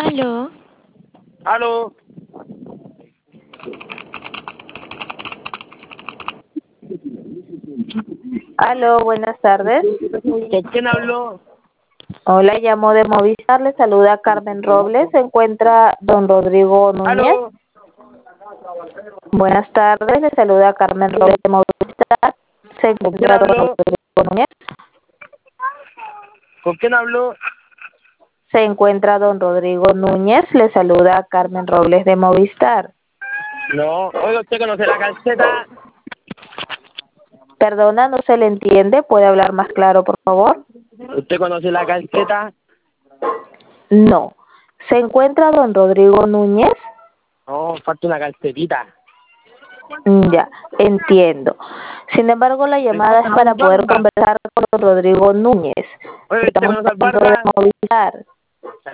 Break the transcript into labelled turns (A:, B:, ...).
A: Aló,
B: Aló,
C: Aló, buenas tardes.
B: ¿con quién habló?
C: Hola, llamo de Movistar, le saluda Carmen Robles, se encuentra don Rodrigo Núñez.
B: Aló,
C: Buenas tardes, le saluda Carmen Robles de Movistar, se
B: ¿con quién
C: encuentra don
B: habló?
C: Rodrigo Núñez.
B: ¿Con quién habló?
C: Se encuentra don Rodrigo Núñez, le saluda Carmen Robles de Movistar.
B: No, oiga, ¿usted conoce la calceta?
C: Perdona, no se le entiende, ¿puede hablar más claro, por favor?
B: ¿Usted conoce la calceta?
C: No. ¿Se encuentra don Rodrigo Núñez?
B: No, falta una calcetita.
C: Ya, entiendo. Sin embargo, la llamada es para poder conversar con don Rodrigo Núñez.
B: Oye, ¿usted
C: Estamos
B: conoce al
C: hablando de
B: barba?
C: Movistar.